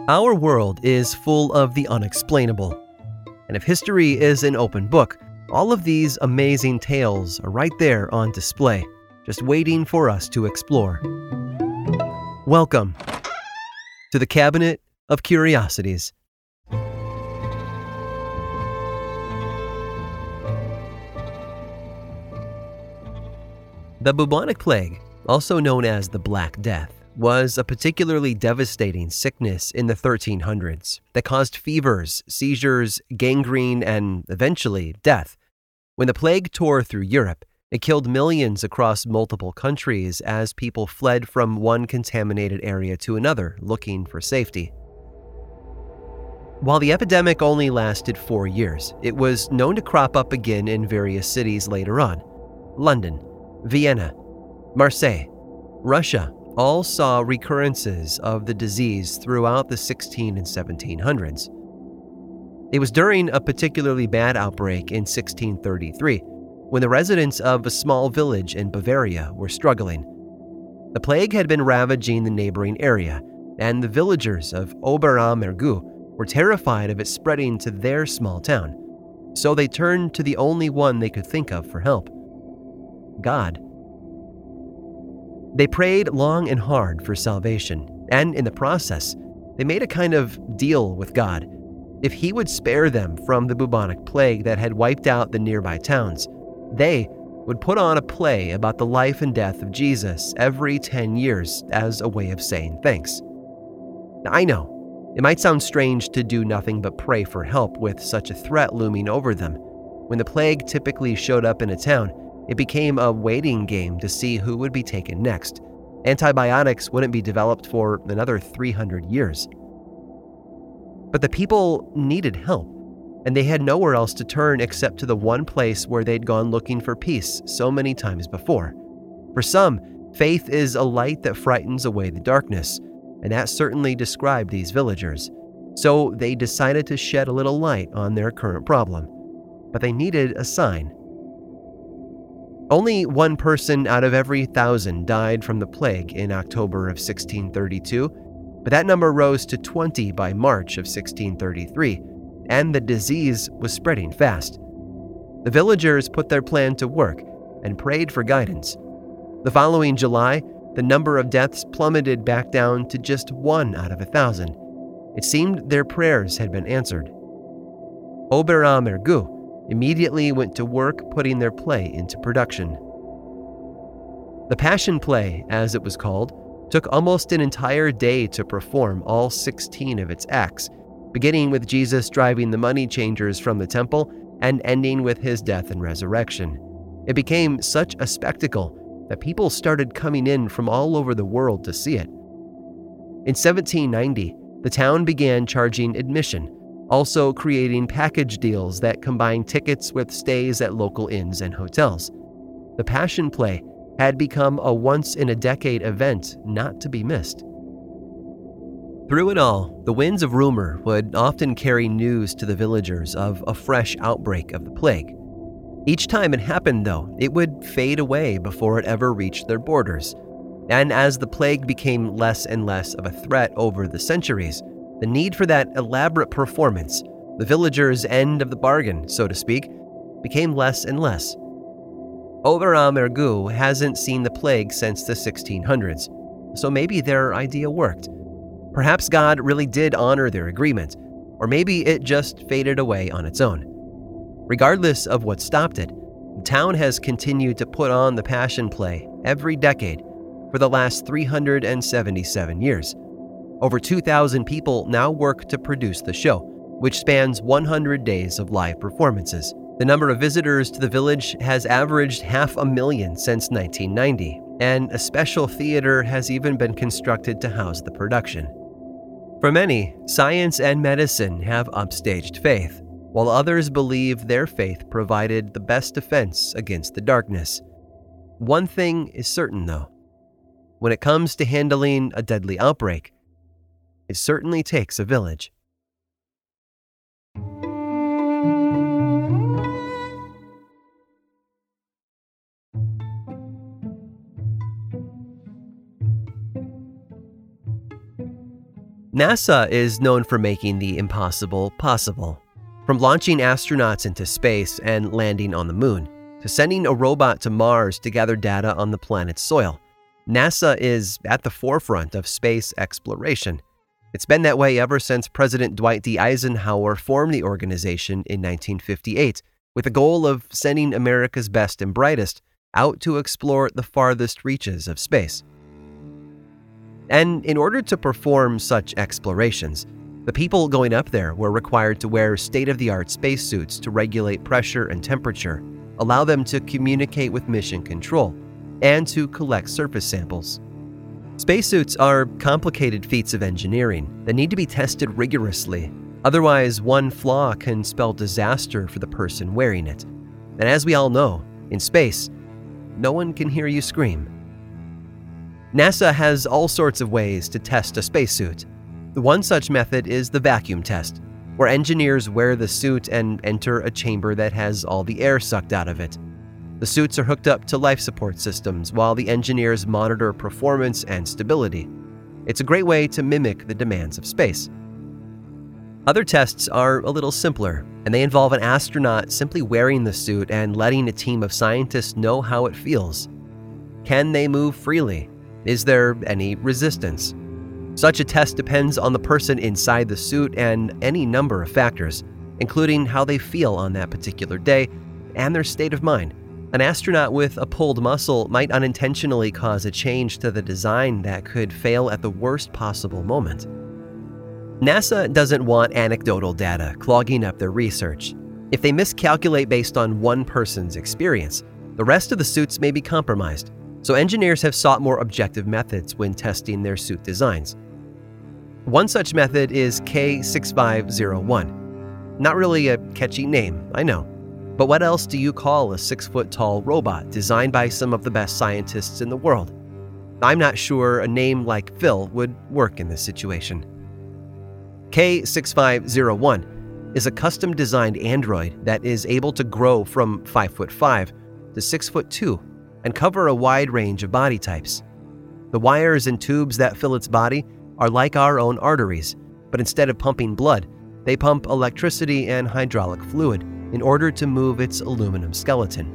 Our world is full of the unexplainable. And if history is an open book, all of these amazing tales are right there on display, just waiting for us to explore. Welcome to the Cabinet of Curiosities. The bubonic plague, also known as the Black Death, was a particularly devastating sickness in the 1300s that caused fevers, seizures, gangrene, and eventually death. When the plague tore through Europe, it killed millions across multiple countries as people fled from one contaminated area to another looking for safety. While the epidemic only lasted 4 years, it was known to crop up again in various cities later on. London, Vienna, Marseille, Russia all saw recurrences of the disease throughout the 1600s and 1700s. It was during a particularly bad outbreak in 1633, when the residents of a small village in Bavaria were struggling. The plague had been ravaging the neighboring area, and the villagers of Ober-Ammergau were terrified of it spreading to their small town, so they turned to the only one they could think of for help: God. They prayed long and hard for salvation, and in the process, they made a kind of deal with God. If he would spare them from the bubonic plague that had wiped out the nearby towns, they would put on a play about the life and death of Jesus every 10 years as a way of saying thanks. Now, I know, it might sound strange to do nothing but pray for help with such a threat looming over them. When the plague typically showed up in a town, it became a waiting game to see who would be taken next. Antibiotics wouldn't be developed for another 300 years. But the people needed help, and they had nowhere else to turn except to the one place where they'd gone looking for peace so many times before. For some, faith is a light that frightens away the darkness, and that certainly described these villagers. So they decided to shed a little light on their current problem. But they needed a sign. Only one person out of every 1,000 died from the plague in October of 1632, but that number rose to 20 by March of 1633, and the disease was spreading fast. The villagers put their plan to work and prayed for guidance. The following July, the number of deaths plummeted back down to just 1 out of 1,000. It seemed their prayers had been answered. Ober-Ammergau immediately went to work putting their play into production. The Passion Play, as it was called, took almost an entire day to perform all 16 of its acts, beginning with Jesus driving the money changers from the temple and ending with his death and resurrection. It became such a spectacle that people started coming in from all over the world to see it. In 1790, the town began charging admission, also creating package deals that combined tickets with stays at local inns and hotels. The Passion Play had become a once-in-a-decade event not to be missed. Through it all, the winds of rumor would often carry news to the villagers of a fresh outbreak of the plague. Each time it happened, though, it would fade away before it ever reached their borders. And as the plague became less and less of a threat over the centuries, the need for that elaborate performance, the villagers' end of the bargain, so to speak, became less and less. Ober-Ammergau hasn't seen the plague since the 1600s, so maybe their idea worked. Perhaps God really did honor their agreement, or maybe it just faded away on its own. Regardless of what stopped it, the town has continued to put on the Passion Play every decade for the last 377 years. Over 2,000 people now work to produce the show, which spans 100 days of live performances. The number of visitors to the village has averaged 500,000 since 1990, and a special theater has even been constructed to house the production. For many, science and medicine have upstaged faith, while others believe their faith provided the best defense against the darkness. One thing is certain, though. When it comes to handling a deadly outbreak, it certainly takes a village. NASA is known for making the impossible possible. From launching astronauts into space and landing on the moon, to sending a robot to Mars to gather data on the planet's soil, NASA is at the forefront of space exploration. It's been that way ever since President Dwight D. Eisenhower formed the organization in 1958, with the goal of sending America's best and brightest out to explore the farthest reaches of space. And in order to perform such explorations, the people going up there were required to wear state-of-the-art spacesuits to regulate pressure and temperature, allow them to communicate with mission control, and to collect surface samples. Spacesuits are complicated feats of engineering that need to be tested rigorously. Otherwise, one flaw can spell disaster for the person wearing it. And as we all know, in space, no one can hear you scream. NASA has all sorts of ways to test a spacesuit. One such method is the vacuum test, where engineers wear the suit and enter a chamber that has all the air sucked out of it. The suits are hooked up to life support systems while the engineers monitor performance and stability. It's a great way to mimic the demands of space. Other tests are a little simpler, and they involve an astronaut simply wearing the suit and letting a team of scientists know how it feels. Can they move freely? Is there any resistance? Such a test depends on the person inside the suit and any number of factors, including how they feel on that particular day and their state of mind. An astronaut with a pulled muscle might unintentionally cause a change to the design that could fail at the worst possible moment. NASA doesn't want anecdotal data clogging up their research. If they miscalculate based on one person's experience, the rest of the suits may be compromised, so engineers have sought more objective methods when testing their suit designs. One such method is K6501. Not really a catchy name, I know. But what else do you call a 6-foot-tall robot designed by some of the best scientists in the world? I'm not sure a name like Phil would work in this situation. K6501 is a custom-designed android that is able to grow from 5'5" to 6'2" and cover a wide range of body types. The wires and tubes that fill its body are like our own arteries, but instead of pumping blood, they pump electricity and hydraulic fluid in order to move its aluminum skeleton.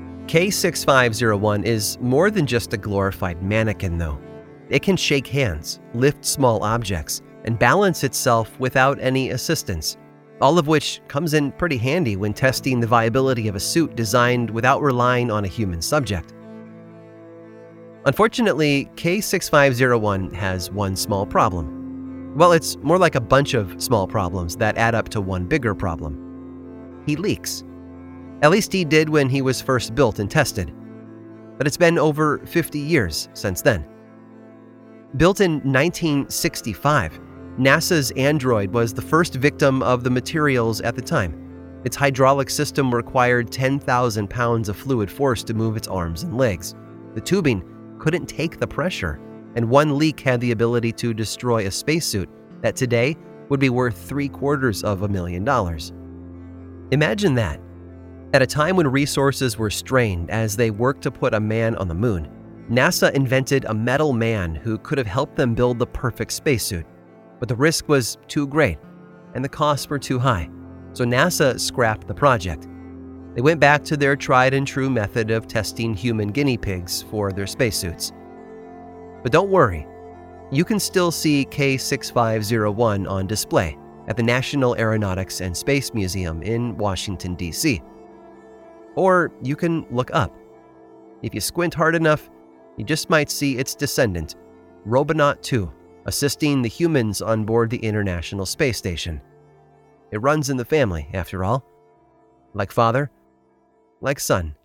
K6501 is more than just a glorified mannequin, though. It can shake hands, lift small objects, and balance itself without any assistance, all of which comes in pretty handy when testing the viability of a suit designed without relying on a human subject. Unfortunately, K6501 has one small problem. Well, it's more like a bunch of small problems that add up to one bigger problem. He leaks. At least he did when he was first built and tested. But it's been over 50 years since then. Built in 1965, NASA's Android was the first victim of the materials at the time. Its hydraulic system required 10,000 pounds of fluid force to move its arms and legs. The tubing couldn't take the pressure, and one leak had the ability to destroy a spacesuit that today would be worth $750,000. Imagine that. At a time when resources were strained as they worked to put a man on the moon, NASA invented a metal man who could have helped them build the perfect spacesuit. But the risk was too great, and the costs were too high, so NASA scrapped the project. They went back to their tried-and-true method of testing human guinea pigs for their spacesuits. But don't worry, you can still see K6501 on display at the National Aeronautics and Space Museum in Washington, D.C. Or you can look up. If you squint hard enough, you just might see its descendant, Robonaut 2, assisting the humans on board the International Space Station. It runs in the family, after all. Like father, like son.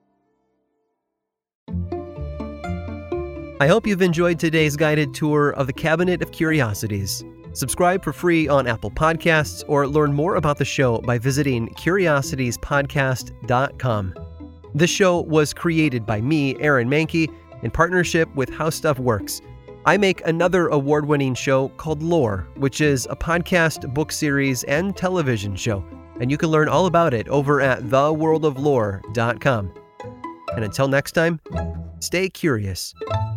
I hope you've enjoyed today's guided tour of the Cabinet of Curiosities. Subscribe for free on Apple Podcasts or learn more about the show by visiting curiositiespodcast.com. This show was created by me, Aaron Mahnke, in partnership with How Stuff Works. I make another award-winning show called Lore, which is a podcast, book series, and television show, and you can learn all about it over at theworldoflore.com. And until next time, stay curious.